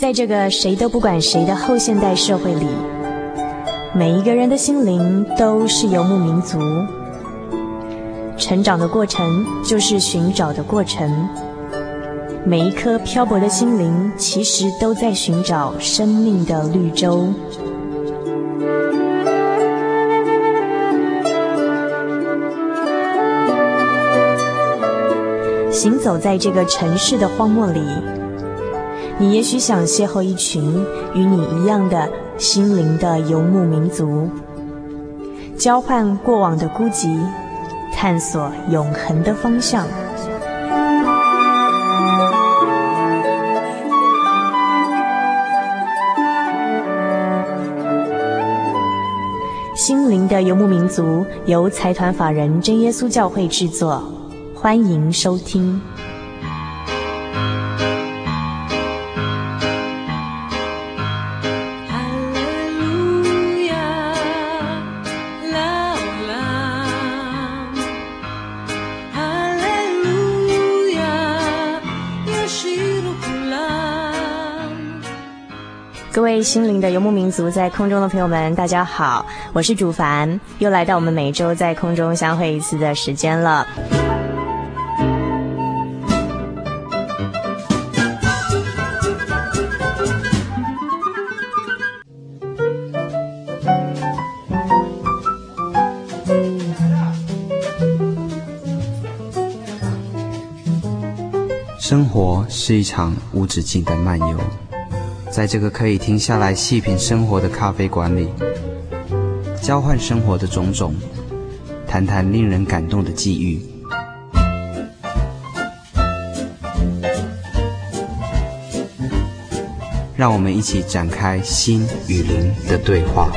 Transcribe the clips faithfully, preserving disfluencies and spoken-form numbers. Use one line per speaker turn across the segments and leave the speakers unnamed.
在这个谁都不管谁的后现代社会里，每一个人的心灵都是游牧民族。成长的过程就是寻找的过程，每一颗漂泊的心灵其实都在寻找生命的绿洲。行走在这个城市的荒漠里，你也许想邂逅一群与你一样的心灵的游牧民族，交换过往的孤寂，探索永恒的方向。心灵的游牧民族由财团法人真耶稣教会制作，欢迎收听。各位心灵的游牧民族在空中的朋友们，大家好，我是主凡，又来到我们每周在空中相会一次的时间了。
生活是一场无止境的漫游，在这个可以停下来细品生活的咖啡馆里，交换生活的种种，谈谈令人感动的际遇。让我们一起展开心与灵的对话。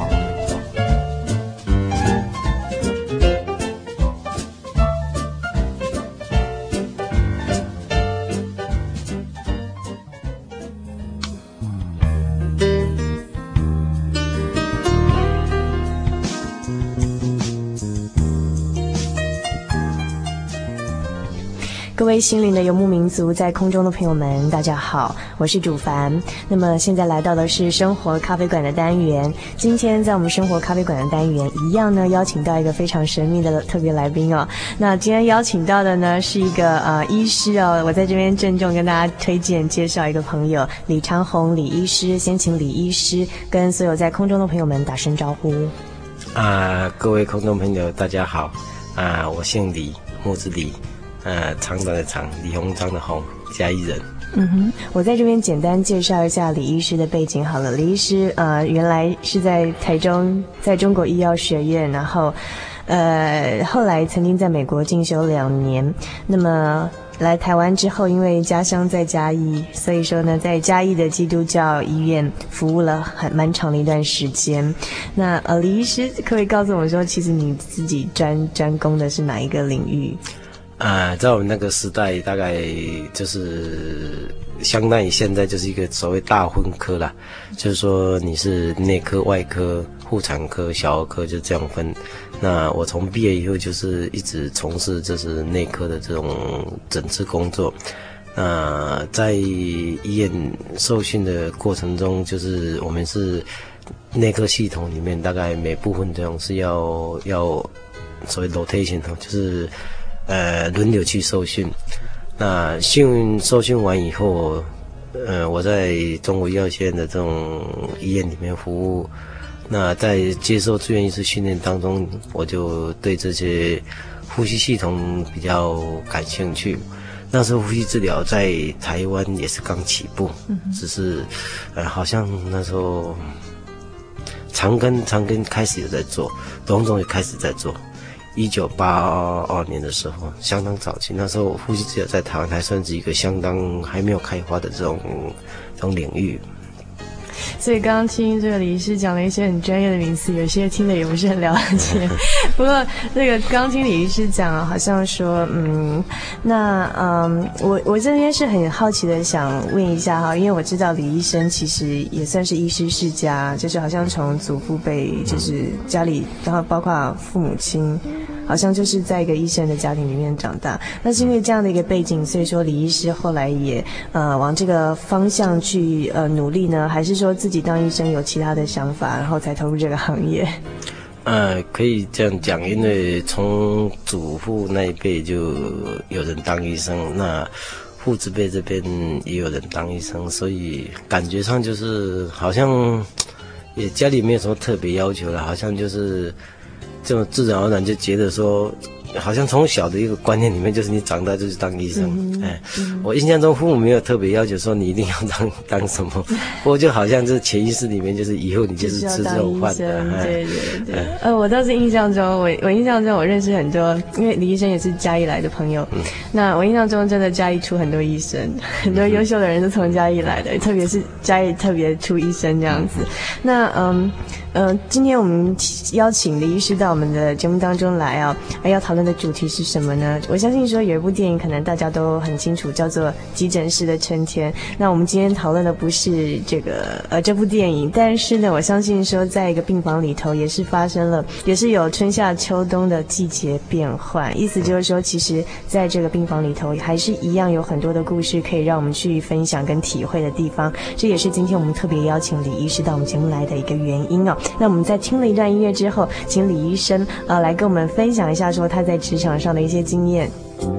各位心灵的游牧民族在空中的朋友们，大家好，我是主凡。那么现在来到的是生活咖啡馆的单元。今天在我们生活咖啡馆的单元一样呢，邀请到一个非常神秘的特别来宾哦。那今天邀请到的呢是一个呃医师哦，我在这边郑重跟大家推荐介绍一个朋友李长宏李医师。先请李医师跟所有在空中的朋友们打声招呼。
啊、呃，各位空中朋友大家好啊、呃，我姓李，木子李。呃，长短的长，李鸿章的鸿，嘉义人。
嗯哼，我在这边简单介绍一下李医师的背景好了。李医师呃，原来是在台中，在中国医药学院，然后呃，后来曾经在美国进修两年。那么来台湾之后，因为家乡在嘉义，所以说呢，在嘉义的基督教医院服务了很蛮长的一段时间。那呃，李医师可不可以告诉我们说，其实你自己专专攻的是哪一个领域？
啊、呃，在我们那个时代，大概就是相当于现在就是一个所谓大分科啦，就是说你是内科、外科、妇产科、小儿科，就这样分。那我从毕业以后就是一直从事就是内科的这种诊治工作。那在医院受训的过程中，就是我们是内科系统里面大概每部分这种是要要所谓 rotation， 就是呃，轮流去受训。那训受训完以后，呃，我在中国医药学院的这种医院里面服务。那在接受住院医师训练当中，我就对这些呼吸系统比较感兴趣。那时候呼吸治疗在台湾也是刚起步，嗯、只是呃，好像那时候长庚长庚开始有在做，荣总也开始在做。一九八二年的时候，相当早期。那时候呼吸治疗在台湾还算是一个相当还没有开发的这种这种领域。
所以刚刚听这个李医师讲了一些很专业的名词，有些听得也不是很了解。不过这个刚听李医师讲，好像说，嗯，那嗯，我我这边是很好奇的，想问一下哈，因为我知道李医生其实也算是医师世家，就是好像从祖父辈，就是家里，然后包括父母亲。好好像就是在一个医生的家庭里面长大。那是因为这样的一个背景，所以说李医师后来也呃往这个方向去呃努力呢，还是说自己当医生有其他的想法，然后才投入这个行业？
呃，可以这样讲，因为从祖父那一辈就有人当医生，那父子辈这边也有人当医生，所以感觉上就是好像也家里没有什么特别要求了，好像就是这种自然而然就觉得说，好像从小的一个观念里面，就是你长大就是当医生。嗯、哎，嗯、我印象中父母没有特别要求说你一定要当当什么，不过就好像是潜意识里面就是以后你就是吃这种饭的。
哎、对对对。哎、呃，我倒是印象中，我我印象中我认识很多，因为李医生也是嘉义来的朋友。嗯、那我印象中真的嘉义出很多医生，很多优秀的人都从嘉义来的，特别是嘉义特别出医生这样子。嗯、那嗯。呃，今天我们邀请李医师到我们的节目当中来啊，要讨论的主题是什么呢？我相信说有一部电影可能大家都很清楚，叫做《急诊室的春天》。那我们今天讨论的不是这个呃这部电影，但是呢，我相信说在一个病房里头也是发生了，也是有春夏秋冬的季节变换。意思就是说，其实在这个病房里头还是一样有很多的故事可以让我们去分享跟体会的地方。这也是今天我们特别邀请李医师到我们节目来的一个原因哦。那我们在听了一段音乐之后，请李医生呃来跟我们分享一下说他在职场上的一些经验。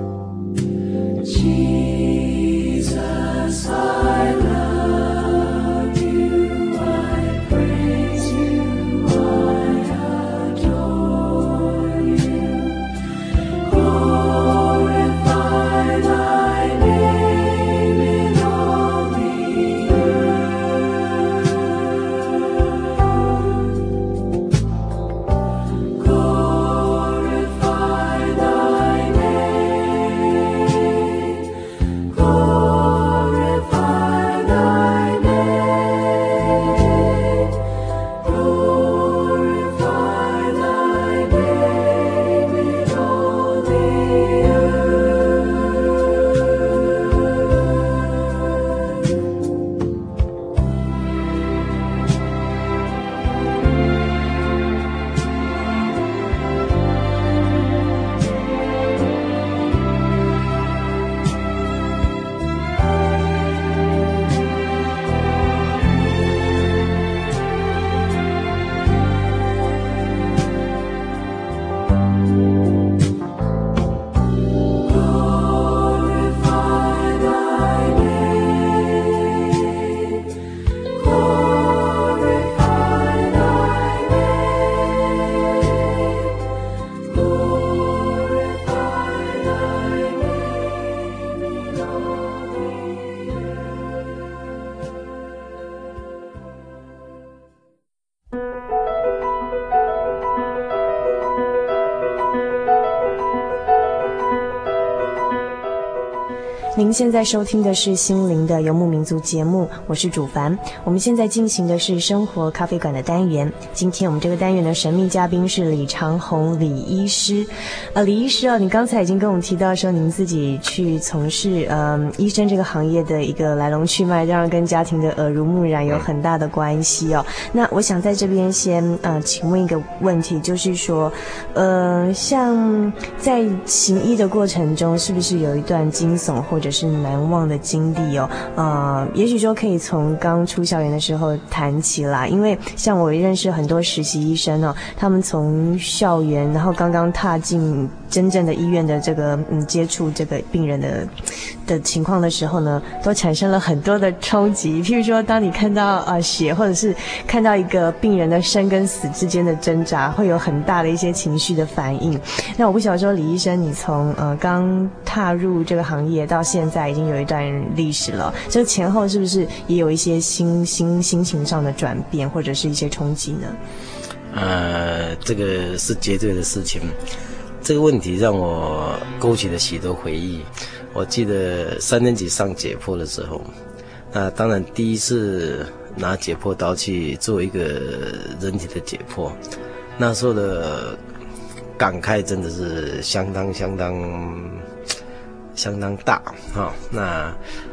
您现在收听的是心灵的游牧民族节目，我是主凡。我们现在进行的是生活咖啡馆的单元。今天我们这个单元的神秘嘉宾是李长宏李医师。呃，李医师哦，你刚才已经跟我们提到说您自己去从事呃医生这个行业的一个来龙去脉，当然跟家庭的耳濡目染有很大的关系哦。那我想在这边先呃请问一个问题，就是说呃像在行医的过程中，是不是有一段惊悚或者是难忘的经历哦？呃，也许说可以从刚出校园的时候谈起来，因为像我认识很多实习医生哦，他们从校园然后刚刚踏进真正的医院的这个嗯接触这个病人的的情况的时候呢，都产生了很多的冲击。譬如说，当你看到呃血，或者是看到一个病人的生跟死之间的挣扎，会有很大的一些情绪的反应。那我不晓得说，李医生，你从呃刚踏入这个行业到现在已经有一段历史了，这前后是不是也有一些心心心情上的转变，或者是一些冲击呢？
呃，这个是绝对的事情。这个问题让我勾起了许多回忆。我记得三年级上解剖的时候，那当然第一次拿解剖刀去做一个人体的解剖，那时候的感慨真的是相当相当相当大啊、哦！那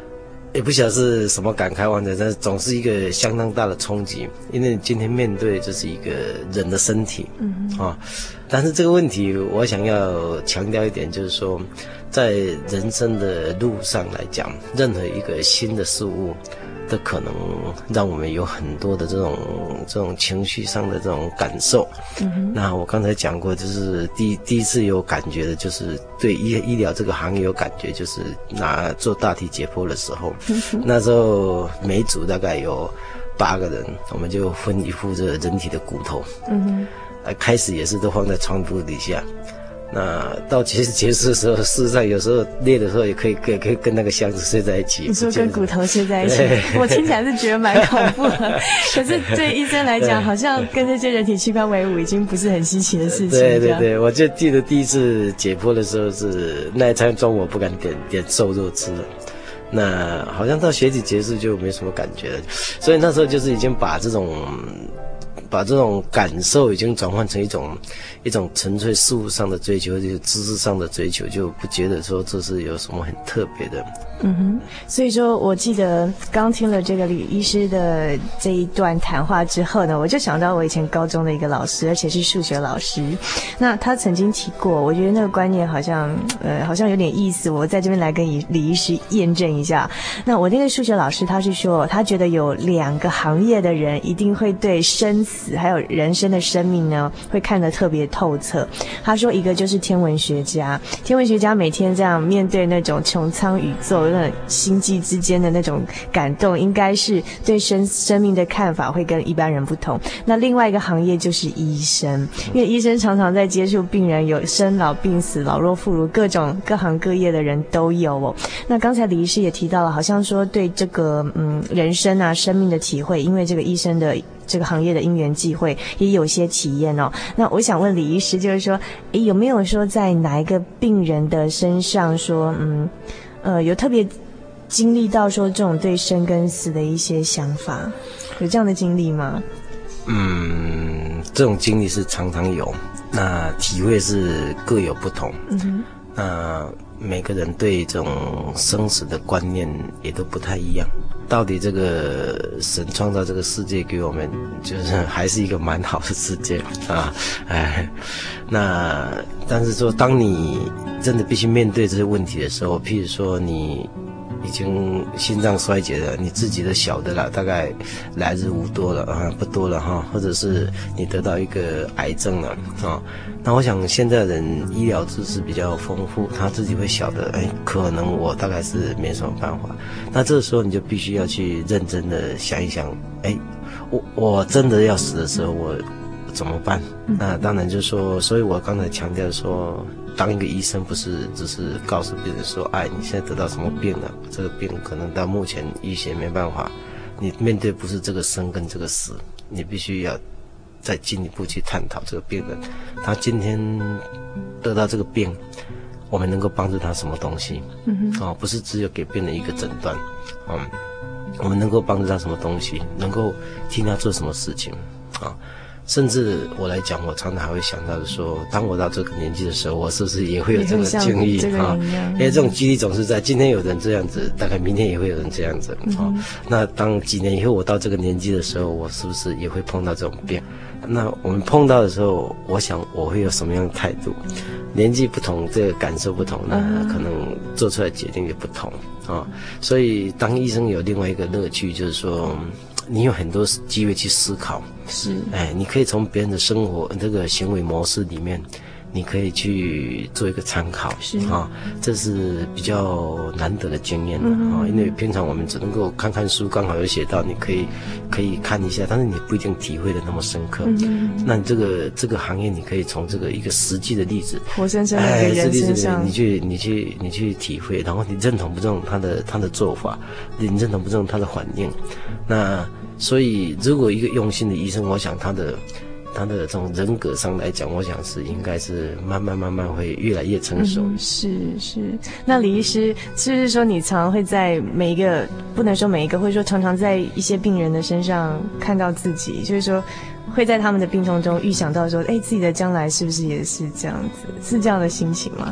也不晓得是什么感慨完成，但是总是一个相当大的冲击，因为你今天面对就是一个人的身体，嗯啊，但是这个问题我想要强调一点，就是说，在人生的路上来讲，任何一个新的事物的可能让我们有很多的这种这种情绪上的这种感受。嗯，那我刚才讲过，就是第第一次有感觉的，就是对医医疗这个行业有感觉，就是拿做大体解剖的时候，嗯，那时候每组大概有八个人，我们就分一副这个人体的骨头。嗯，呃，开始也是都放在床铺底下。那到其实结束的时候，事实上有时候累的时候也可以可以可以跟那个箱子睡在一起。
你说跟骨头睡在一起，我听起来是觉得蛮恐怖的。可是对医生来讲，好像跟这些人体器官为伍已经不是很稀奇的事情。
对对对，我就记得第一次解剖的时候是那一餐中午我不敢点点瘦肉吃了。那好像到学体结束就没什么感觉了，所以那时候就是已经把这种。把这种感受已经转换成一种一种纯粹事物上的追求，就是知识上的追求，就不觉得说这是有什么很特别的。
嗯哼，所以说我记得刚听了这个李医师的这一段谈话之后呢，我就想到我以前高中的一个老师，而且是数学老师。那他曾经提过，我觉得那个观念好像呃好像有点意思，我在这边来跟李医师验证一下。那我那个数学老师他是说，他觉得有两个行业的人一定会对生死还有人生的生命呢会看得特别透彻。他说一个就是天文学家，天文学家每天这样面对那种穹苍宇宙那星际之间的那种感动，应该是对生生命的看法会跟一般人不同。那另外一个行业就是医生，因为医生常常在接触病人，有生老病死、老弱妇孺，各种各行各业的人都有哦。那刚才李医师也提到了，好像说对这个嗯人生啊生命的体会，因为这个医生的这个行业的因缘际会也有些体验哦。那我想问李医师，就是说，诶，有没有说在哪一个病人的身上说，嗯，呃，有特别经历到说这种对生跟死的一些想法，有这样的经历吗？
嗯，这种经历是常常有，那体会是各有不同。嗯哼，那每个人对这种生死的观念也都不太一样。到底这个神创造这个世界给我们，就是还是一个蛮好的世界啊，哎，那但是说，当你真的必须面对这些问题的时候，譬如说你已经心脏衰竭了，你自己的晓得了，大概来日无多了啊，不多了哈，或者是你得到一个癌症了啊，那我想现在人医疗知识比较丰富，他自己会晓得，哎，可能我大概是没什么办法，那这个时候你就必须要去认真的想一想，哎，我我真的要死的时候，我怎么办？那当然就是说，所以我刚才强调说，当一个医生不是只是告诉病人说，哎，你现在得到什么病了？这个病可能到目前医学没办法，你面对不是这个生跟这个死，你必须要再进一步去探讨这个病人，他今天得到这个病，我们能够帮助他什么东西？嗯哼，哦，不是只有给病人一个诊断，嗯，我们能够帮助他什么东西？能够替他做什么事情？啊。甚至我来讲，我常常还会想到的说，当我到这个年纪的时候，我是不是也会有这个经历啊？因为这种几率总是在，今天有人这样子，大概明天也会有人这样子啊。嗯、那当几年以后我到这个年纪的时候，我是不是也会碰到这种病？那我们碰到的时候，我想我会有什么样的态度？年纪不同，这个感受不同，那可能做出来决定也不同啊。所以当医生有另外一个乐趣，就是说，你有很多机会去思考。是，哎，你可以从别人的生活这个行为模式里面，你可以去做一个参考，是啊，这是比较难得的经验的啊。因为平常我们只能够看看书，刚好有写到，你可以可以看一下，但是你不一定体会的那么深刻。嗯，那你这个这个行业，你可以从这个一个实际的例子，
活生生的一个人身上，
你去你去你去体会，然后你认同不认同他的他的做法，你认同不认同他的反应，那。所以，如果一个用心的医生，我想他的他的这种人格上来讲，我想是应该是慢慢慢慢会越来越成熟。
嗯、是是。那李医师，是不是说你常常会在每一个，不能说每一个，或者说常常在一些病人的身上看到自己，就是说会在他们的病痛中预想到说，哎，自己的将来是不是也是这样子？是这样的心情吗？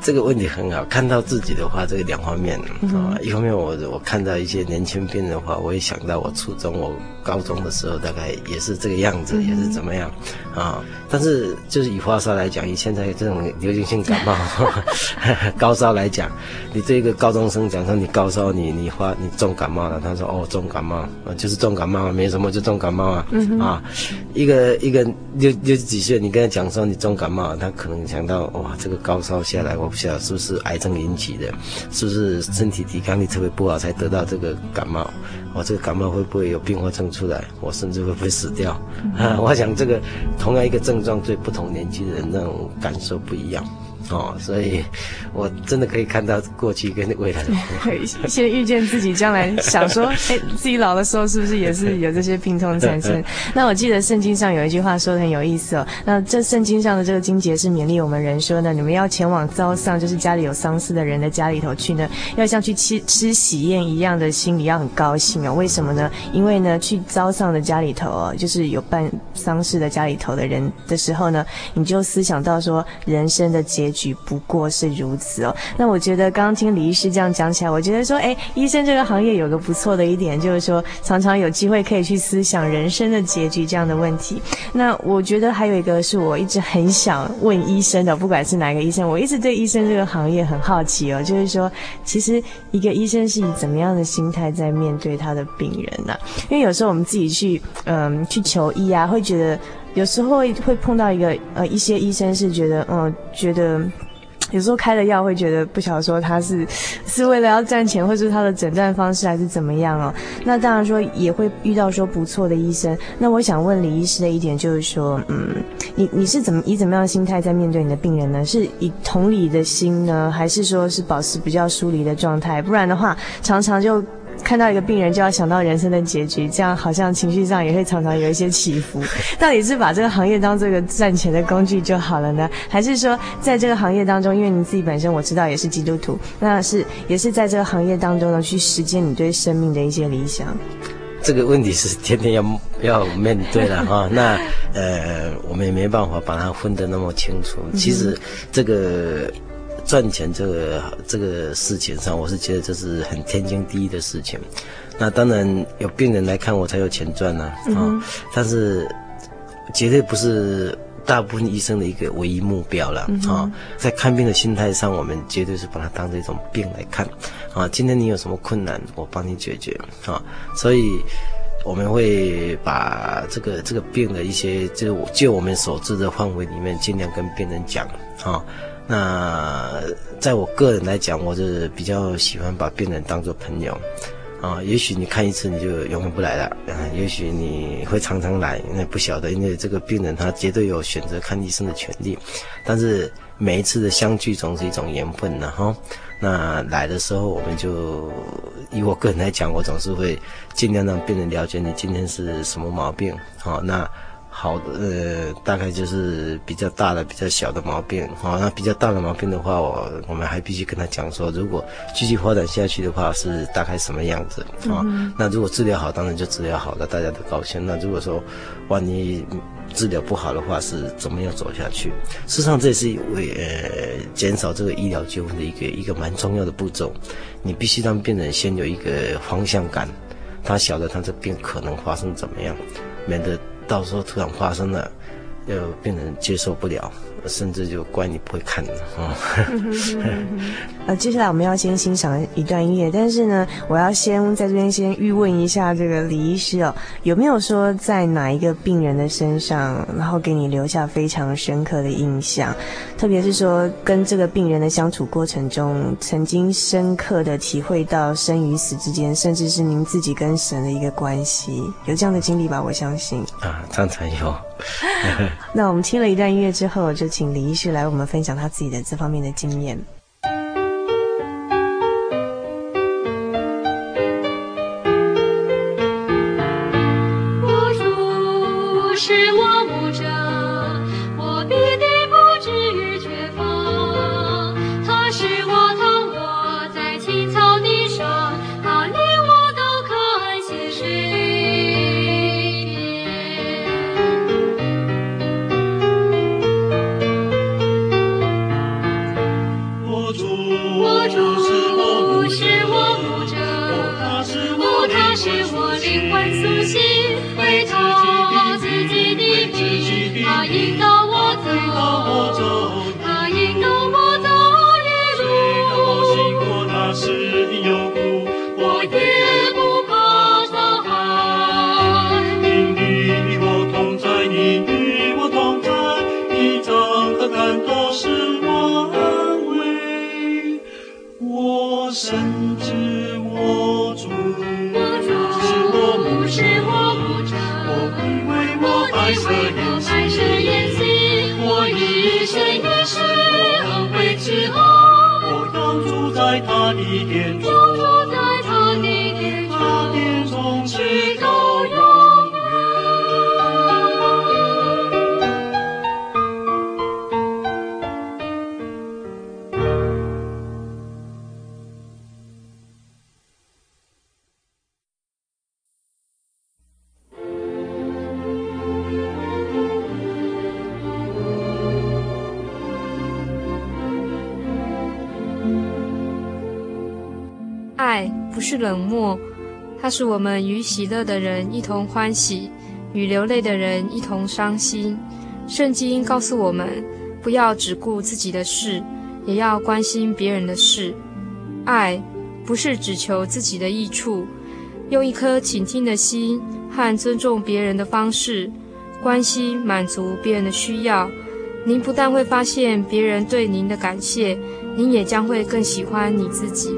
这个问题很好，看到自己的话，这个两方面啊、
嗯，
一方面我我看到一些年轻病人的话，我也想到我初中、我高中的时候，大概也是这个样子，嗯、也是怎么样啊？但是就是以发烧来讲，以现在这种流行性感冒、高烧来讲，你对一个高中生讲说你高烧，你你发你重感冒了，他说哦重感冒啊，就是重感冒，没什么就重感冒啊、嗯、啊，一个一个六六十几岁，你跟他讲说你重感冒，他可能想到哇这个高烧下来，我不晓得是不是癌症引起的，是不是身体抵抗力特别不好才得到这个感冒，我这个感冒会不会有并发症出来，我甚至会不会死掉、嗯、啊？我想这个同样一个症状对不同年纪的人那种感受不一样哦，所以我真的可以看到过去跟未来的
先预见自己将来想说哎，自己老的时候是不是也是有这些病痛产生那我记得圣经上有一句话说得很有意思哦，那这圣经上的这个经节是勉励我们人说呢，你们要前往遭丧，就是家里有丧事的人的家里头去呢，要像去吃吃喜宴一样的心里要很高兴哦。为什么呢？因为呢去遭丧的家里头哦，就是有办丧事的家里头的人的时候呢，你就思想到说人生的结局不过是如此哦。那我觉得刚刚听李医师这样讲起来，我觉得说哎，医生这个行业有个不错的一点，就是说常常有机会可以去思想人生的结局这样的问题。那我觉得还有一个是我一直很想问医生的，不管是哪个医生，我一直对医生这个行业很好奇哦，就是说其实一个医生是以怎么样的心态在面对他的病人啊？因为有时候我们自己去嗯去求医啊，会觉得有时候会会碰到一个呃一些医生是觉得嗯觉得有时候开了药会觉得不晓得说他是是为了要赚钱，或是他的诊断方式还是怎么样哦。那当然说也会遇到说不错的医生。那我想问李医师的一点就是说，嗯，你你是怎么以怎么样的心态在面对你的病人呢？是以同理的心呢，还是说是保持比较疏离的状态？不然的话，常常就看到一个病人就要想到人生的结局，这样好像情绪上也会常常有一些起伏。到底是把这个行业当这个赚钱的工具就好了呢，还是说在这个行业当中，因为你自己本身我知道也是基督徒，那是也是在这个行业当中呢去实践你对生命的一些理想？
这个问题是天天要要面对了哈。那呃，我们也没办法把它分得那么清楚。其实这个赚钱这个这个事情上，我是觉得这是很天经地义的事情。那当然有病人来看我才有钱赚啊，嗯哦、但是绝对不是大部分医生的一个唯一目标了啊、嗯哦。在看病的心态上，我们绝对是把它当成一种病来看啊。今天你有什么困难，我帮你解决啊。所以我们会把这个这个病的一些，就就我们所知的范围里面，尽量跟病人讲啊。那在我个人来讲，我是比较喜欢把病人当作朋友啊。也许你看一次你就永远不来了，啊，也许你会常常来，那不晓得，因为这个病人他绝对有选择看医生的权利。但是每一次的相聚总是一种缘分呢，哈。那来的时候，我们就以我个人来讲，我总是会尽量让病人了解你今天是什么毛病，好，那。好的，呃，大概就是比较大的、比较小的毛病，好，那比较大的毛病的话，我我们还必须跟他讲说，如果继续发展下去的话，是大概什么样子啊？嗯、那如果治疗好，当然就治疗好了，大家都高兴。那如果说万一治疗不好的话，是怎么样走下去？事实上，这也是为呃减少这个医疗纠纷的一个一个蛮重要的步骤。你必须让病人先有一个方向感，他晓得他这病可能发生怎么样，免得到时候突然发生了，要病人接受不了，甚至就怪你不会看的啊。
呃，接下来我们要先欣赏一段音乐，但是呢，我要先在这边先预问一下这个李医师哦，有没有说在哪一个病人的身上，然后给你留下非常深刻的印象？特别是说跟这个病人的相处过程中，曾经深刻的体会到生与死之间，甚至是您自己跟神的一个关系，有这样的经历吧？我相信
啊，常常有。
那我们听了一段音乐之后，就请李医师来我们分享他自己的这方面的经验。
我你是我恩惠之后，
我要住在他的殿中，
住在他的殿中，
他殿中
直到永
爱不是冷漠，它使我们与喜乐的人一同欢喜，与流泪的人一同伤心。圣经告诉我们，不要只顾自己的事，也要关心别人的事。爱不是只求自己的益处，用一颗倾听的心和尊重别人的方式，关心满足别人的需要。您不但会发现别人对您的感谢，您也将会更喜欢你自己。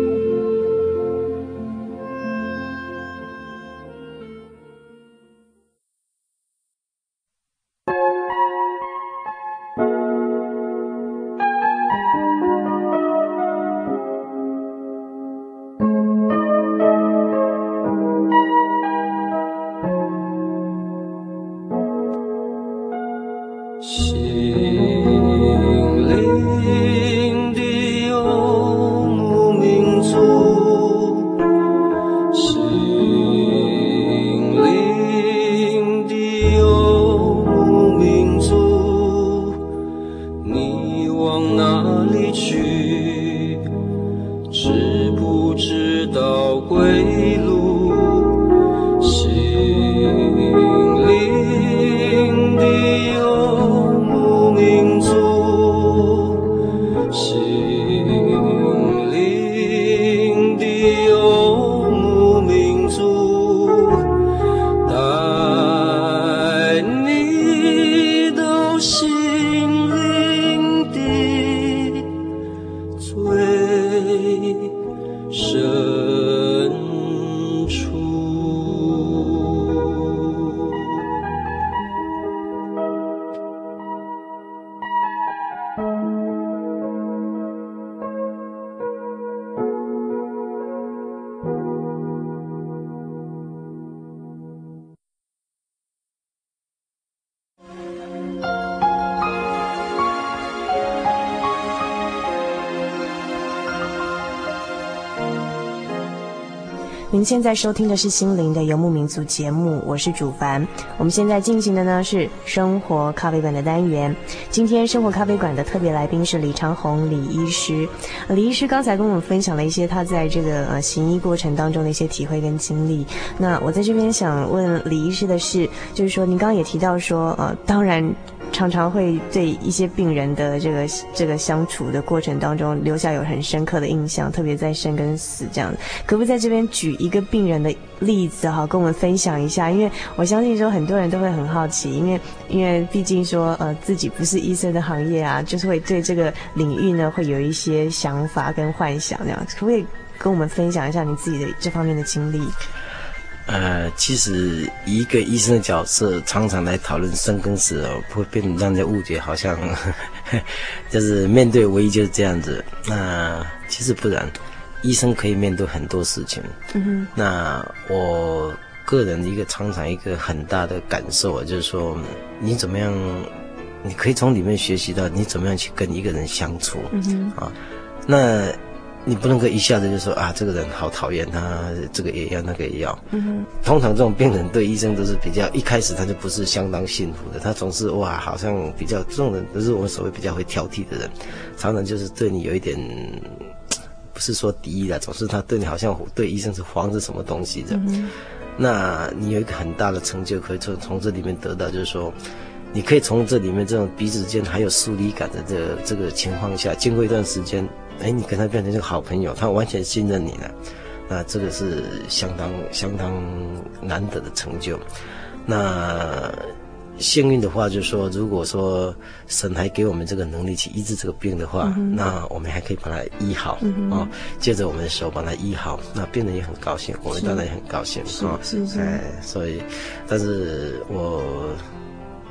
您现在收听的是心灵的游牧民族节目，我是主凡。我们现在进行的呢是生活咖啡馆的单元。今天生活咖啡馆的特别来宾是李长宏李医师。李医师刚才跟我们分享了一些他在这个呃行医过程当中的一些体会跟经历。那我在这边想问李医师的是，就是说您刚刚也提到说，呃，当然常常会对一些病人的这个这个相处的过程当中留下有很深刻的印象，特别在生跟死这样的。可不可以在这边举一个病人的例子哈，跟我们分享一下？因为我相信说很多人都会很好奇，因为因为毕竟说呃自己不是医生的行业啊，就是会对这个领域呢会有一些想法跟幻想这样。可不可以跟我们分享一下你自己的这方面的经历？
呃，其实以一个医生的角色，常常来讨论生跟死哦，会被让人家误解，好像呵呵就是面对唯一就是这样子。那其实不然，医生可以面对很多事情。嗯哼。那我个人的一个常常一个很大的感受啊，就是说你怎么样，你可以从里面学习到你怎么样去跟一个人相处。嗯哼。啊，那。你不能够一下子就说啊，这个人好讨厌他，这个也要，那个也要。嗯哼。通常这种病人对医生都是比较一开始他就不是相当幸福的，他总是哇，好像比较这种人都是我们所谓比较会挑剔的人，常常就是对你有一点不是说敌意啦，总是他对你好像对医生是防着什么东西的。嗯。那你有一个很大的成就可以从从这里面得到，就是说。你可以从这里面这种彼此间还有疏离感的这个这个情况下，经过一段时间，哎，你跟他变成一个好朋友，他完全信任你了，那这个是相当相当难得的成就。那幸运的话，就是说，如果说神还给我们这个能力去医治这个病的话，嗯、那我们还可以把它医好啊、嗯哦，借着我们的手把它医好，那病人也很高兴，我们当然也很高兴啊。是是。哎，所以，但是我。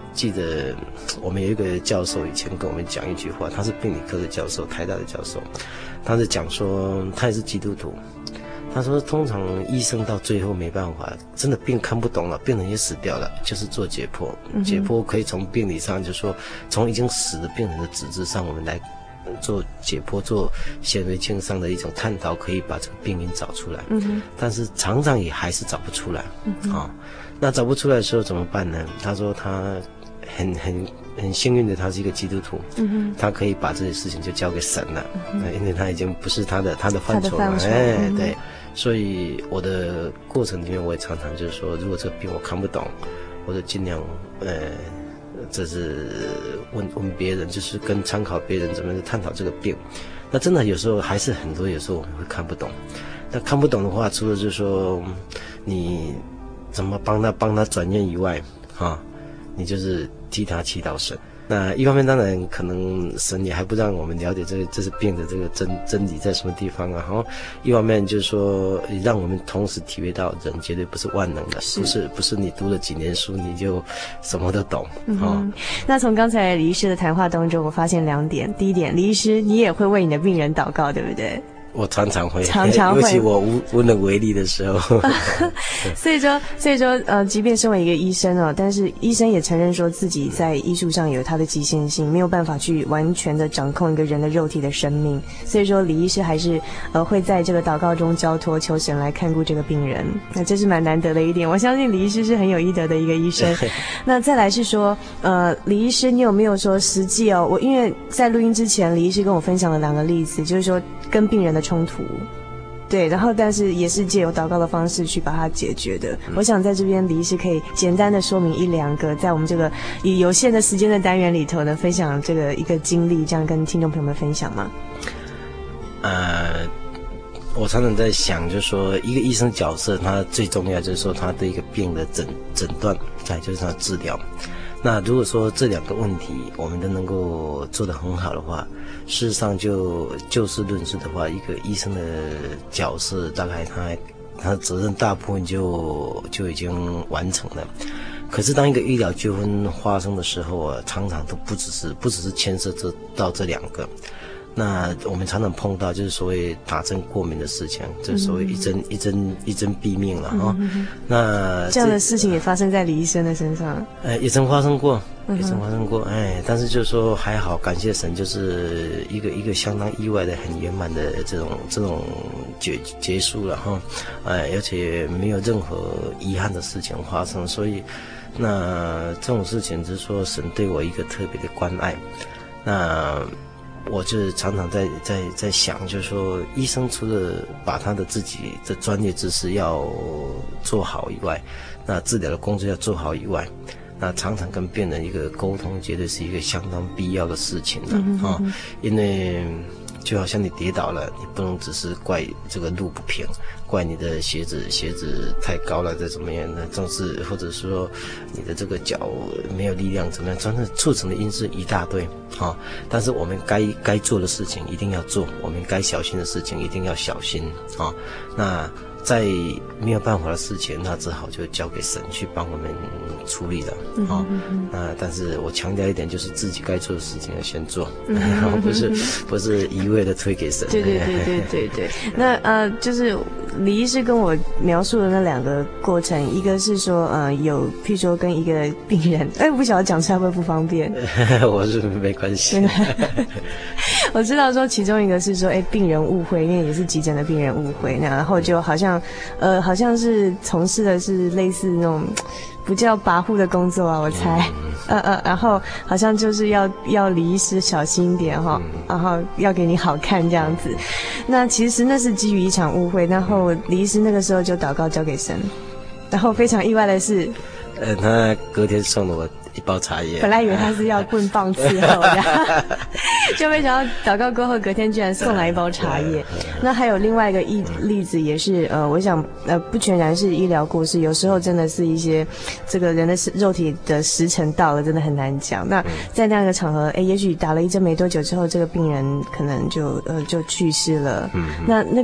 记得我们有一个教授以前跟我们讲一句话，他是病理科的教授，台大的教授，他是讲说他也是基督徒。他说通常医生到最后没办法，真的病看不懂了，病人也死掉了，就是做解剖。嗯、解剖可以从病理上，就是说从已经死的病人的纸质上，我们来做解剖，做显微镜上的一种探讨，可以把这个病因找出来。嗯、但是常常也还是找不出来。嗯、啊，那找不出来的时候怎么办呢？他说他很很很幸运的，他是一个基督徒，嗯、他可以把这些事情就交给神了，嗯、因为他已经不是他的他的范畴了。哎，嗯、对。所以我的过程里面，我也常常就是说，如果这个病我看不懂，我就尽量呃，这是问问别人，就是跟参考别人怎么探讨这个病。那真的有时候还是很多，有时候我们会看不懂。那看不懂的话，除了就是说你怎么帮他帮他转念以外，啊，你就是替他祈祷神。那一方面当然可能神也还不让我们了解这个这是病的这个真真理在什么地方啊，然后一方面就是说让我们同时体会到人绝对不是万能的，不是不是你读了几年书你就什么都懂。嗯、哦，
那从刚才李医师的谈话当中，我发现两点。第一点，李医师你也会为你的病人祷告，对不对？
我常常会，
常常会，
尤其我无无能为力的时候。
所以说，所以说，呃，即便身为一个医生哦，但是医生也承认说自己在医术上有他的极限性，没有办法去完全的掌控一个人的肉体的生命。所以说，李医师还是呃会在这个祷告中交托求神来看顾这个病人。那这是蛮难得的一点，我相信李医师是很有医德的一个医生。那再来是说，呃，李医师，你有没有说实际哦？我因为在录音之前，李医师跟我分享了两个例子，就是说跟病人的冲突，对，然后但是也是借由祷告的方式去把它解决的。嗯、我想在这边李医师可以简单的说明一两个，在我们这个以有限的时间的单元里头呢，分享这个一个经历，这样跟听众朋友们分享吗？
呃，我常常在想，就是说一个医生角色，他最重要就是说他对一个病的诊诊断，再就是他治疗。那如果说这两个问题我们都能够做得很好的话，事实上就就事论事的话，一个医生的角色大概他他的责任大部分就就已经完成了。可是当一个医疗纠纷发生的时候啊，常常都不只是不只是牵涉这到这两个。那我们常常碰到就是所谓打针过敏的事情，就是所谓一针、嗯、一针一针毙命了哈、嗯。那
这样的事情也发生在李医生的身上，
呃，也曾发生过，也曾发生过，哎，但是就是说还好，感谢神，就是一个一个相当意外的、很圆满的这种这种结结束了哈，哎，而且没有任何遗憾的事情发生，所以那这种事情就是说神对我一个特别的关爱，那。我就是常常在在在想，就是说，医生除了把他的自己的专业知识要做好以外，那治疗的工作要做好以外，那常常跟病人一个沟通，绝对是一个相当必要的事情了啊、嗯哦！因为就好像你跌倒了，你不能只是怪这个路不平，怪你的鞋子鞋子太高了，再怎么样呢？正是或者说你的这个脚没有力量，怎么样？真的促成的因素一大堆啊、哦！但是我们该该做的事情一定要做，我们该小心的事情一定要小心啊、哦！那在没有办法的事情，那只好就交给神去帮我们处理了啊、哦。那但是我强调一点，就是自己该做的事情要先做，嗯、不是不是一味的推给神。
对对对对对对。那呃，就是李医师跟我描述的那两个过程，一个是说呃有，譬如说跟一个病人，哎，我不晓得讲出来会不方便。
我是没关系。
我知道说其中一个是说，哎，病人误会，因为也是急诊的病人误会，然后就好像，呃，好像是从事的是类似那种不叫跋扈的工作啊，我猜，呃呃，然后好像就是要要李医师小心一点哈，然后要给你好看这样子。那其实那是基于一场误会，然后李医师那个时候就祷告交给神，然后非常意外的是，
呃，他隔天送了我一包茶叶，
本来以为他是要棍棒伺候的，就没想到祷告过后隔天居然送来一包茶叶。那还有另外一个例例子也是，呃，我想呃不全然是医疗故事，有时候真的是一些这个人的肉体的时辰到了，真的很难讲。那在那个场合，哎，也许打了一针没多久之后，这个病人可能就呃就去世了。嗯、那那个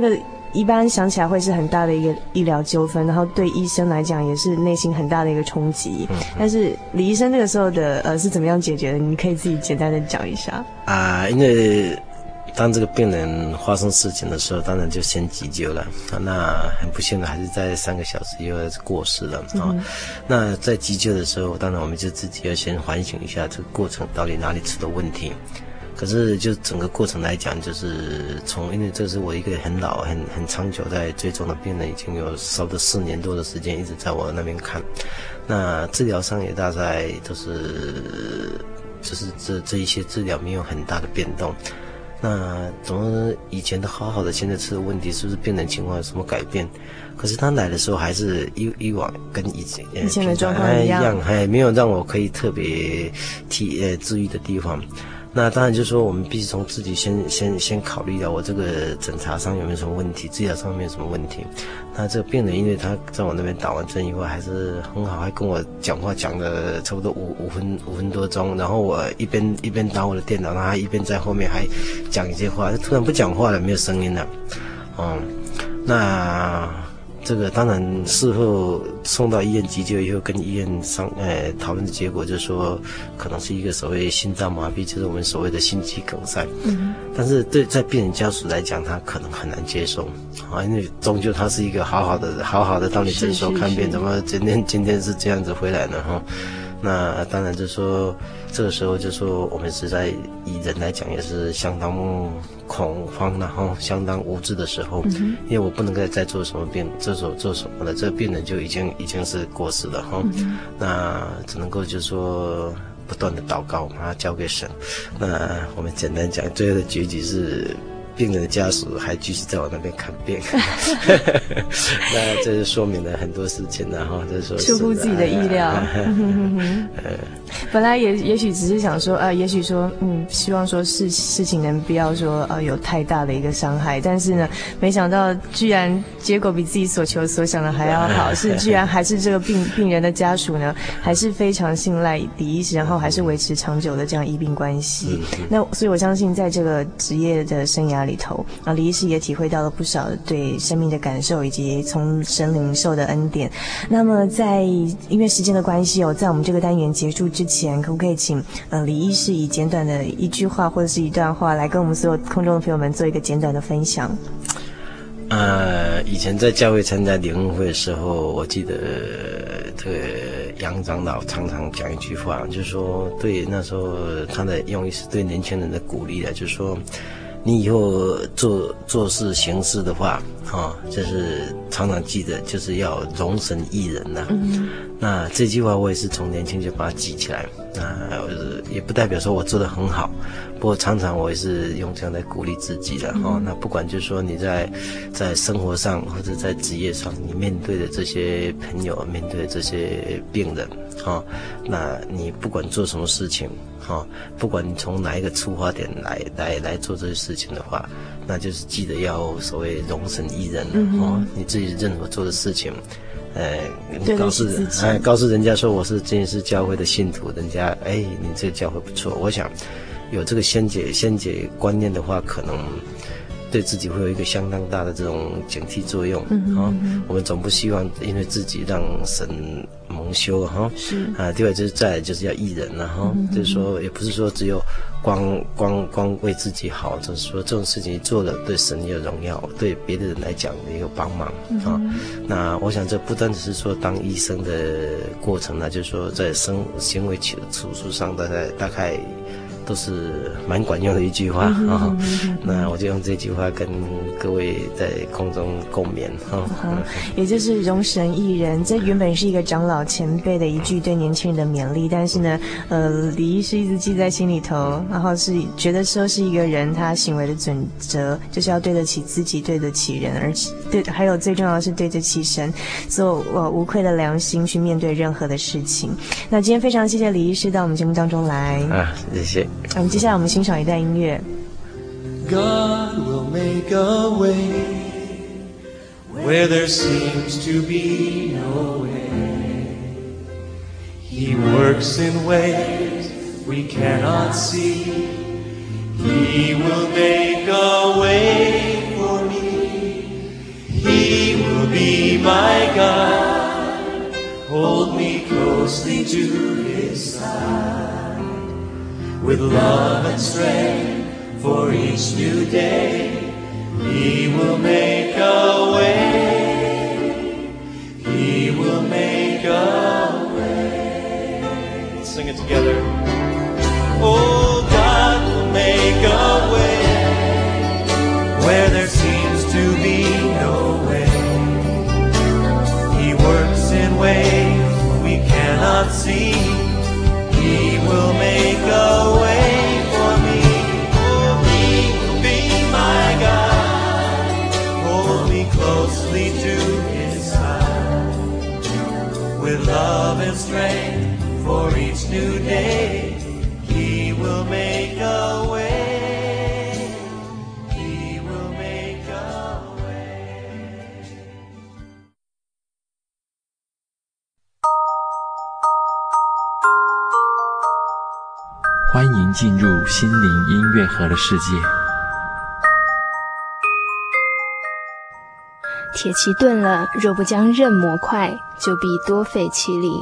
一般想起来会是很大的一个医疗纠纷，然后对医生来讲也是内心很大的一个冲击。嗯、但是李医生那个时候的呃是怎么样解决的？你可以自己简单的讲一下。
啊，因为当这个病人发生事情的时候，当然就先急救了。啊、那很不幸的还是在三个小时以后过世了啊、嗯。那在急救的时候，当然我们就自己要先反省一下这个过程到底哪里出了问题。可是就整个过程来讲，就是从因为这是我一个很老、很很长久在追踪的病人，已经有差不多四年多的时间一直在我那边看。那治疗上也大概都是，就是这这一些治疗没有很大的变动。那怎么以前都好好的，现在出了问题，是不是病人情况有什么改变？可是他来的时候还是以以往跟以前
以前的状况一样，
还没有让我可以特别提呃治愈的地方。那当然就是说，我们必须从自己先先先考虑到我这个诊查上有没有什么问题，治疗上面有什么问题。那这个病人因为他在我那边打完针以后还是很好，还跟我讲话讲了差不多五五分五分多钟，然后我一边一边打我的电脑，然后他一边在后面还讲一些话，突然不讲话了，没有声音了。嗯，那这个当然事后送到医院急救以后，跟医院商呃讨论的结果就是说，可能是一个所谓心脏麻痹，就是我们所谓的心肌梗塞。嗯，但是对在病人家属来讲，他可能很难接受啊，因为终究他是一个好好的好好的到你诊所看病，怎么今天今天是这样子回来呢？哈，那当然就说这个时候就说我们实在以人来讲也是相当恐慌，然后相当无知的时候，嗯、因为我不能够再做什么病，做做做什么了，这个病人就已经已经是过世了哈、嗯，那只能够就说不断的祷告，把它交给神。那我们简单讲，最后的结局是病人的家属还继续在我那边看病，那这是说明了很多事情然后就是说
出乎自己的意料。本来也也许只是想说，呃，也许说，嗯，希望说事事情能不要说呃有太大的一个伤害，但是呢，没想到居然结果比自己所求所想的还要好，是居然还是这个病病人的家属呢，还是非常信赖李医师，然后还是维持长久的这样医病关系。嗯、那所以我相信，在这个职业的生涯里头，啊，李医师也体会到了不少对生命的感受，以及从神领受的恩典。那么在因为时间的关系哦，在我们这个单元结束之前，可不可以请呃李医师以简短的一句话或者是一段话来跟我们所有空中的朋友们做一个简短的分享？
呃，以前在教会参加联欢会的时候，我记得这个杨长老常常讲一句话，就是说对那时候他的用意是对年轻人的鼓励的，就是说你以后做做事行事的话，啊、哦，就是常常记得就是要容神益人呐、啊。嗯、那这句话我也是从年轻就把它记起来。那也不代表说我做得很好，不过常常我也是用这样来鼓励自己的哈、嗯哦。那不管就是说你在在生活上或者在职业上，你面对的这些朋友，面对的这些病人，哈、哦，那你不管做什么事情，哈、哦，不管你从哪一个出发点来来来做这些事情的话，那就是记得要所谓容神益人、嗯、哦，你自己任何做的事情。呃，告诉哎，告诉人家说我是真耶稣教会的信徒，人家哎，你这个教会不错。我想有这个先解先解观念的话，可能对自己会有一个相当大的这种警惕作用。嗯啊、哦，我们总不希望因为自己让神蒙羞哈。是啊，第二就是再来就是要益人了哈、嗯，就是说也不是说只有光光光为自己好，就是说这种事情做了对神也有荣耀，对别的人来讲也有帮忙、嗯、啊。那我想这不单只是说当医生的过程呢，就是说在生行为处处上大概大概都是蛮管用的一句话啊、嗯哦。那我就用这句话跟各位在空中共勉哈、哦
嗯。也就是容神益人，这原本是一个长老前辈的一句对年轻人的勉励，但是呢，呃，李医师一直记在心里头，然后是觉得说是一个人他行为的准则，就是要对得起自己，对得起人，而且对，还有最重要的是对得起神，做呃无愧的良心去面对任何的事情。那今天非常谢谢李医师到我们节目当中来
啊，谢谢。
我们接下来我们欣赏一段音乐。
God will make a way where there seems to be no way. He works in ways we cannot see. He will make a way for me closely to his side. With love and strength for each new day, he will make a way. He will make a way. Let's sing it together. Oh, God will make a way where there seems to be no way. He works in ways we cannot see. He will make a way for me. Oh, he will be my guide. Hold me closely to his side. With love and strength for each new day, he will make a way. He will make a way.
欢迎进入心灵音乐盒的世界。
铁器钝了，若不将刃磨快，就必多费气力。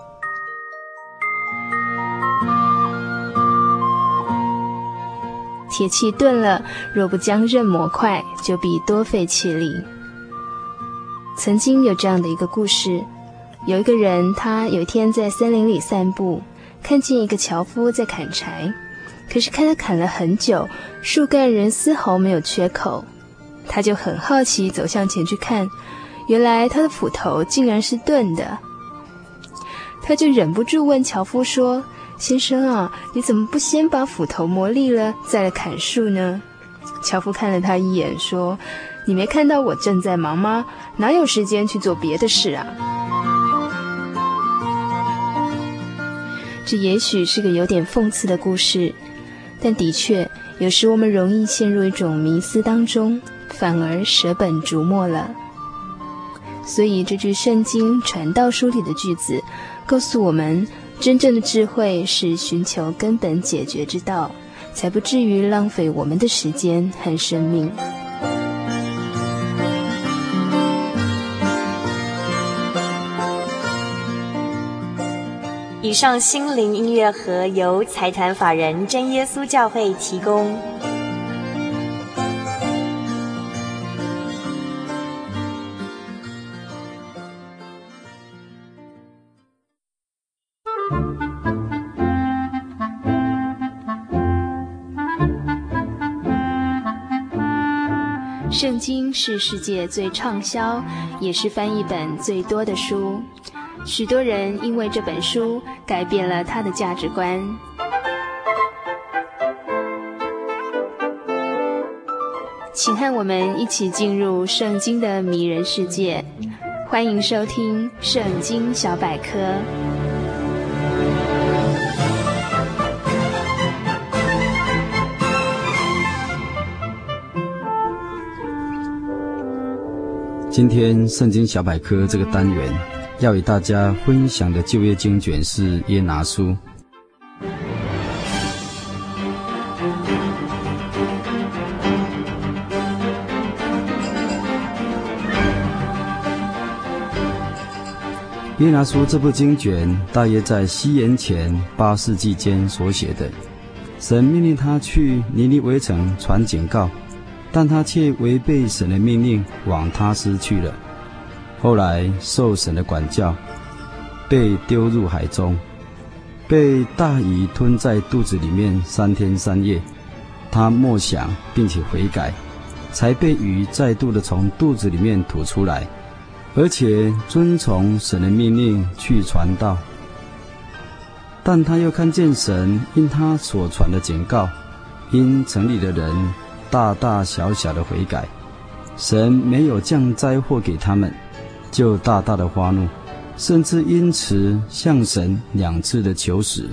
铁器钝了，若不将刃磨快，就必多费气力。曾经有这样的一个故事，有一个人，他有一天在森林里散步，看见一个樵夫在砍柴，可是看他砍了很久，树干仍丝毫没有缺口。他就很好奇，走向前去看，原来他的斧头竟然是钝的。他就忍不住问樵夫说：“先生啊，你怎么不先把斧头磨利了，再来砍树呢？”樵夫看了他一眼，说：“你没看到我正在忙吗？哪有时间去做别的事啊？”这也许是个有点讽刺的故事，但的确，有时我们容易陷入一种迷思当中，反而舍本逐末了。所以这句圣经传道书里的句子告诉我们，真正的智慧是寻求根本解决之道，才不至于浪费我们的时间和生命。
以上心灵音乐盒由财团法人真耶稣教会提供。
圣经是世界最畅销，也是翻译本最多的书。许多人因为这本书改变了他的价值观。请和我们一起进入圣经的迷人世界，欢迎收听《圣经小百科》。
今天圣经小百科这个单元要与大家分享的旧约经卷是约拿书。约拿书这部经卷大约在西元前八世纪间所写的。神命令他去尼尼微城传警告，但他却违背神的命令，往他施去了。后来受神的管教，被丢入海中，被大鱼吞在肚子里面三天三夜。他默想并且悔改，才被鱼再度的从肚子里面吐出来，而且遵从神的命令去传道。但他又看见神因他所传的警告，因城里的人大大小小的悔改，神没有降灾祸给他们，就大大的发怒，甚至因此向神两次的求死。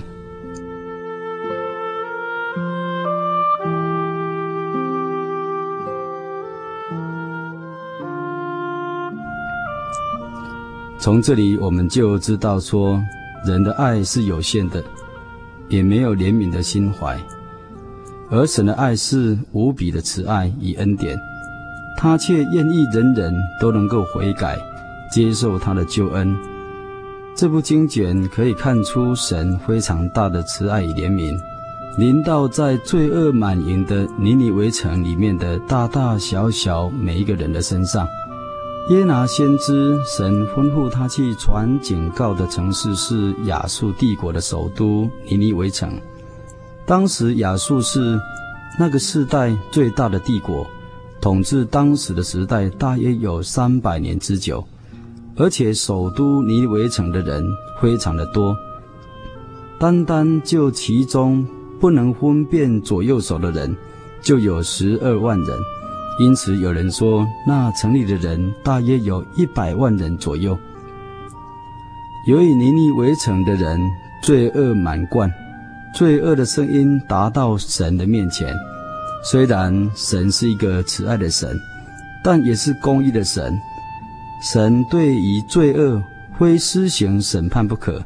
从这里我们就知道说，人的爱是有限的，也没有怜悯的心怀，而神的爱是无比的慈爱与恩典，他却愿意人人都能够悔改，接受他的救恩。
这部经卷可以看出神非常大的慈爱与怜悯，临到在罪恶满盈的尼尼微城里面的大大小小每一个人的身上。耶拿先知，神吩咐他去传警告的城市是亚述帝国的首都尼尼微城。当时亚述是那个世代最大的帝国，统治当时的时代大约有三百年之久，而且首都尼尼微城的人非常的多，单单就其中不能分辨左右手的人就有十二万人。因此有人说，那城里的人大约有一百万人左右。由于尼尼微城的人罪恶满贯，罪恶的声音达到神的面前。虽然神是一个慈爱的神，但也是公义的神。神对于罪恶非施行审判不可。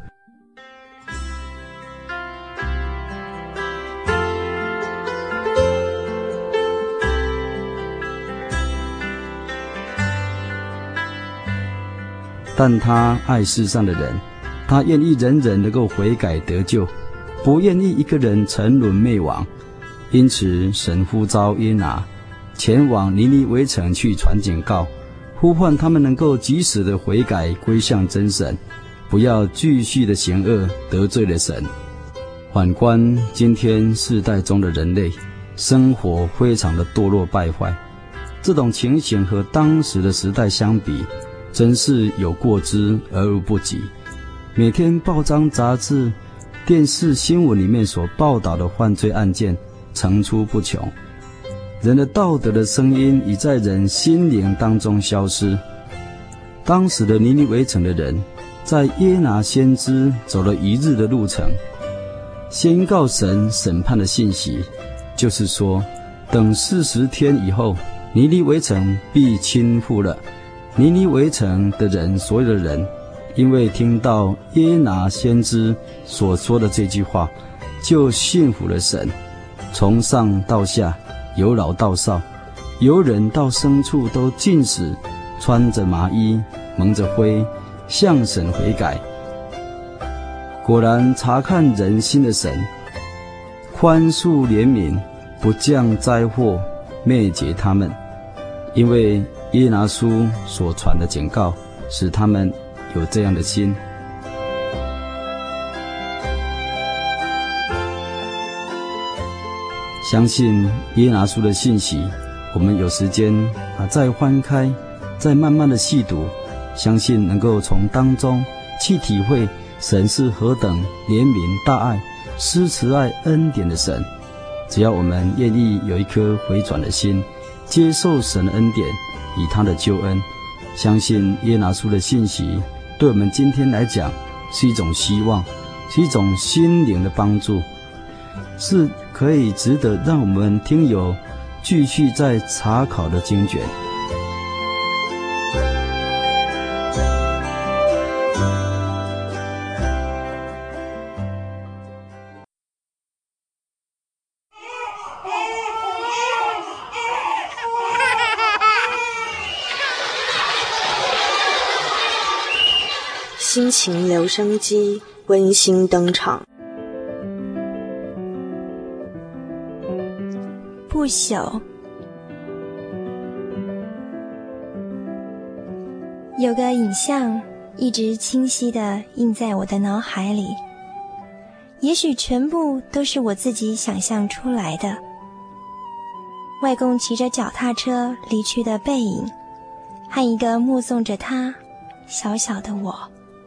但他爱世上的人，他愿意人人能够悔改得救，不愿意一个人沉沦灭亡。因此神呼召约拿前往尼尼微城去传警告，呼唤他们能够及时的悔改归向真神，不要继续的行恶得罪了神。反观今天世代中的人类，生活非常的堕落败坏，这种情形和当时的时代相比，真是有过之而无不及。每天报章杂志、电视新闻里面所报道的犯罪案件层出不穷，人的道德的声音已在人心灵当中消失。当时的尼尼微城的人在耶拿先知走了一日的路程，宣告神审判的信息，就是说等四十天以后，尼尼微城必倾覆了。尼尼微城的人，所有的人因为听到耶拿先知所说的这句话，就信服了神。从上到下，由老到少，由人到牲畜，都尽使穿着麻衣，蒙着灰，向神悔改。果然察看人心的神，宽恕怜悯，不降灾祸灭绝他们。因为耶拿书所传的警告，使他们有这样的心。相信耶拿书的信息，我们有时间啊再翻开，再慢慢的细读，相信能够从当中去体会神是何等怜悯大爱、施慈爱恩典的神。只要我们愿意有一颗回转的心，接受神的恩典以他的救恩，相信耶拿书的信息对我们今天来讲是一种希望，是一种心灵的帮助，是可以值得让我们听友继续在查考的经卷。
心情留声机温馨登场。
不朽。有个影像一直清晰地印在我的脑海里，也许全部都是我自己想象出来的。外公骑着脚踏车离去的背影，和一个目送着他小小的我。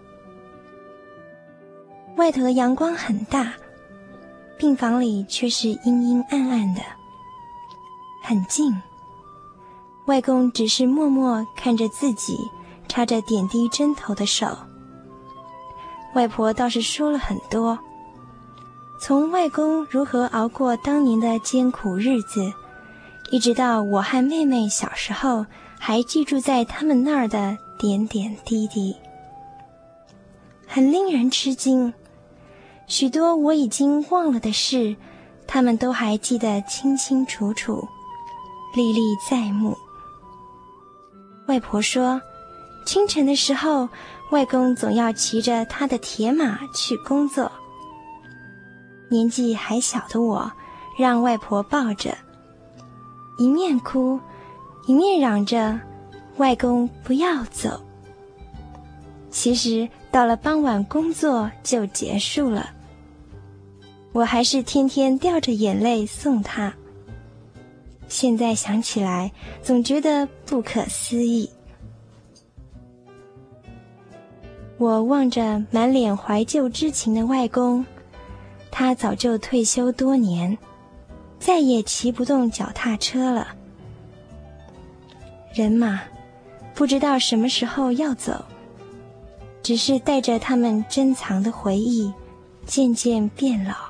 外头的阳光很大，病房里却是阴阴暗暗的，很静。外公只是默默看着自己插着点滴针头的手。外婆倒是说了很多，从外公如何熬过当年的艰苦日子，一直到我和妹妹小时候还寄住在他们那儿的点点滴滴，很令人吃惊。许多我已经忘了的事，他们都还记得清清楚楚，历历在目。外婆说，清晨的时候， 外公总要骑着他的铁马去工作。年纪还小的我，让外婆抱着，一面哭，一面嚷着：“外公不要走。”其实到了傍晚，工作就结束了，我还是天天掉着眼泪送他。现在想起来，总觉得不可思议。我望着满脸怀旧之情的外公，他早就退休多年，再也骑不动脚踏车了。人嘛，不知道什么时候要走，只是带着他们珍藏的回忆，渐渐变老。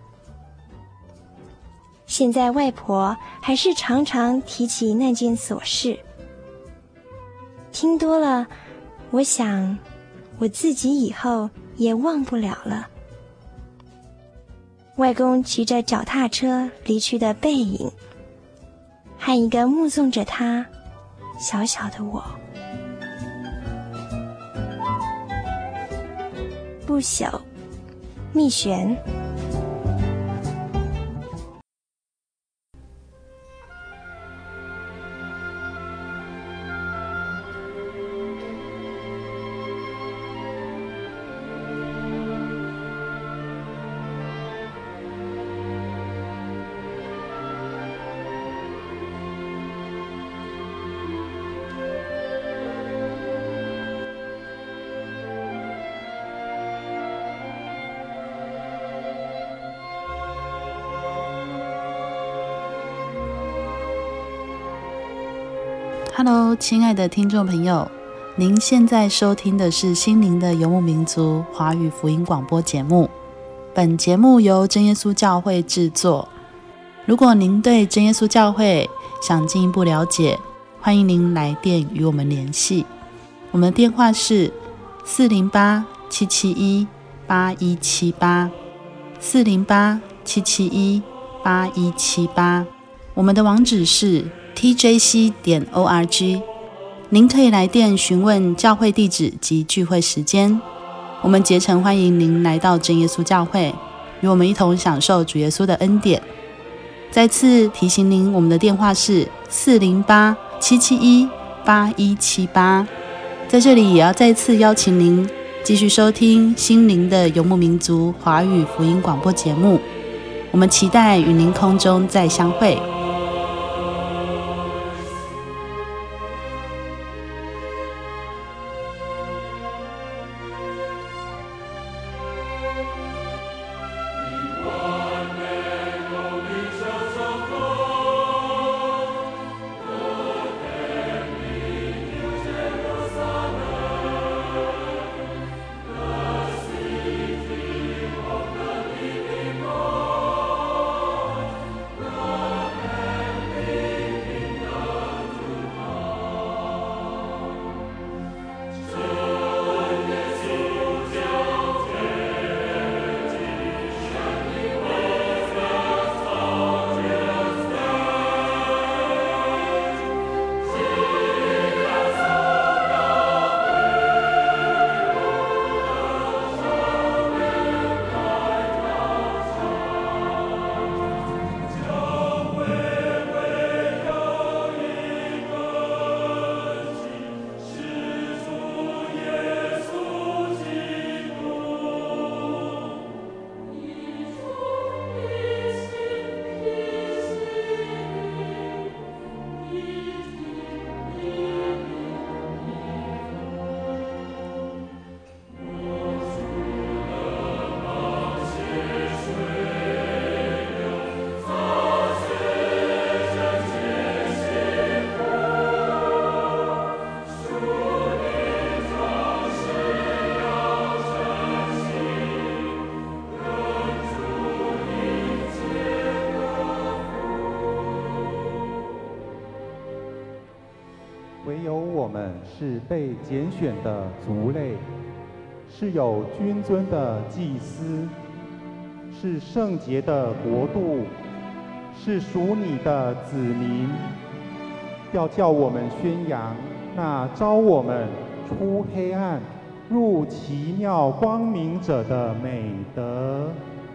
现在外婆还是常常提起那件琐事，听多了，我想我自己以后也忘不了了。外公骑着脚踏车离去的背影，和一个目送着他小小的我。不朽，蜜璇。
Hello， 亲爱的听众朋友，您现在收听的是心灵的游牧民族华语福音广播节目。本节目由真耶稣教会制作。如果您对真耶稣教会想进一步了解，欢迎您来电与我们联系。我们的电话是四零八七七一八一七八，四零八七七一八一七八。我们的网址是T J C 点 O R G， 您可以来电询问教会地址及聚会时间。我们竭诚欢迎您来到真耶稣教会，与我们一同享受主耶稣的恩典。再次提醒您，我们的电话是四零八七七一八一七八。在这里也要再次邀请您继续收听心灵的游牧民族华语福音广播节目。我们期待与您空中再相会。
唯有我们是被拣选的族类，是有君尊的祭司，是圣洁的国度，是属你的子民，要叫我们宣扬那召我们出黑暗入奇妙光明者的美德。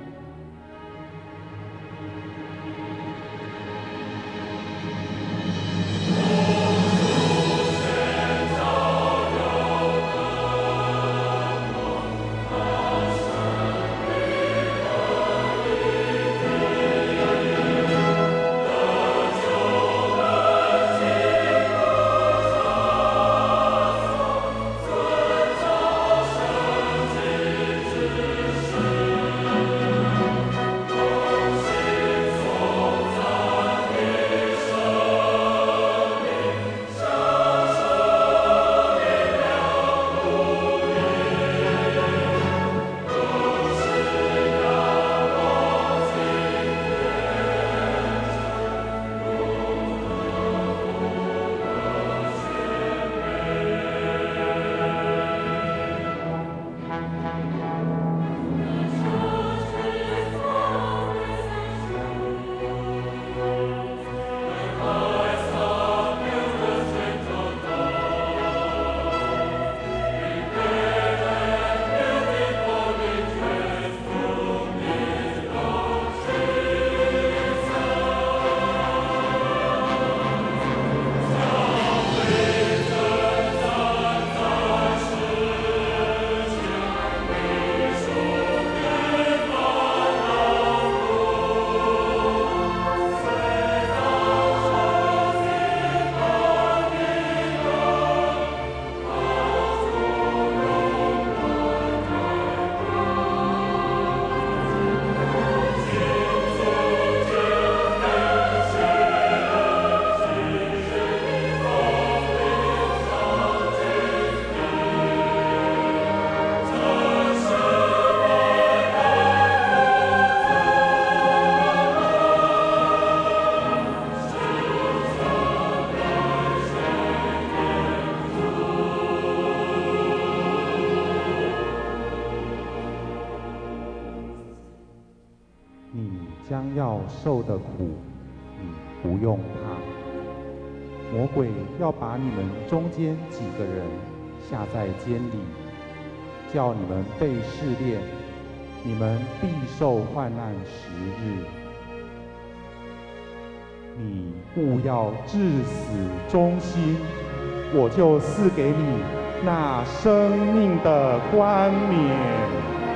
将要受的苦，你不用怕。魔鬼要把你们中间几个人下在监里，叫你们被试炼，你们必受患难十日。你务要至死忠心，我就赐给你那生命的冠冕。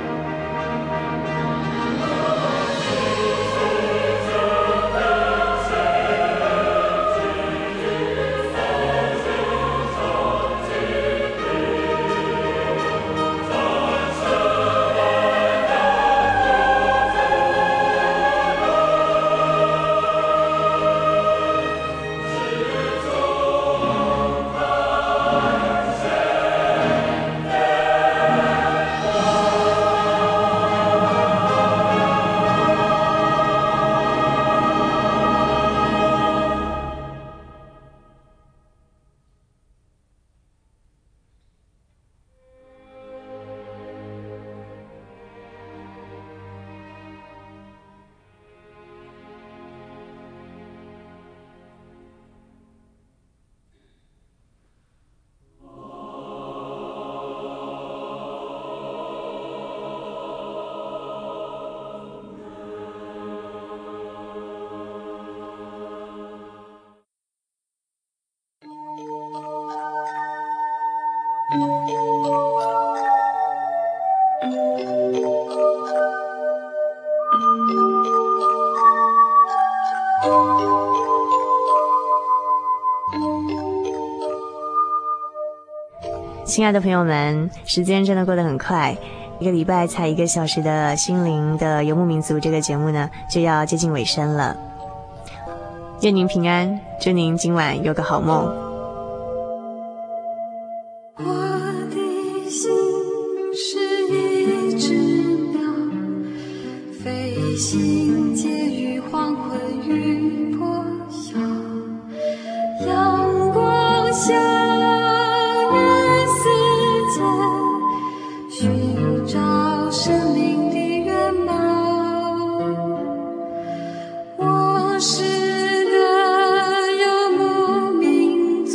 亲爱的朋友们，时间真的过得很快，一个礼拜才一个小时的心灵的游牧民族这个节目呢，就要接近尾声了。愿您平安，祝您今晚有个好梦。
我的心是一只鸟，飞行介于黄昏与破晓，阳光下寻找生命的原貌，我是个游牧民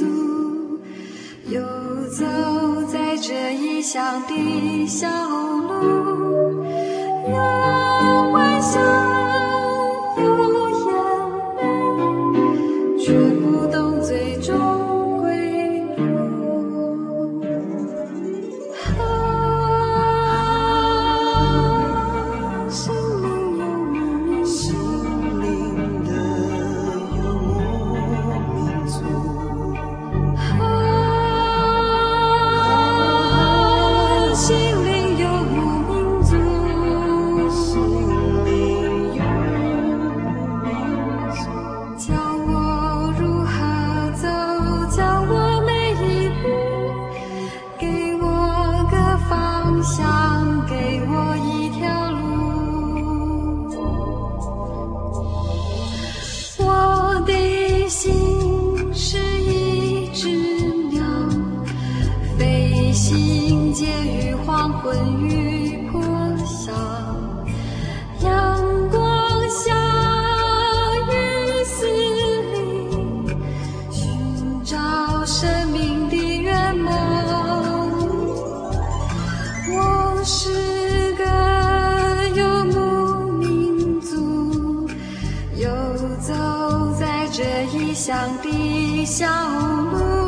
理想的小路。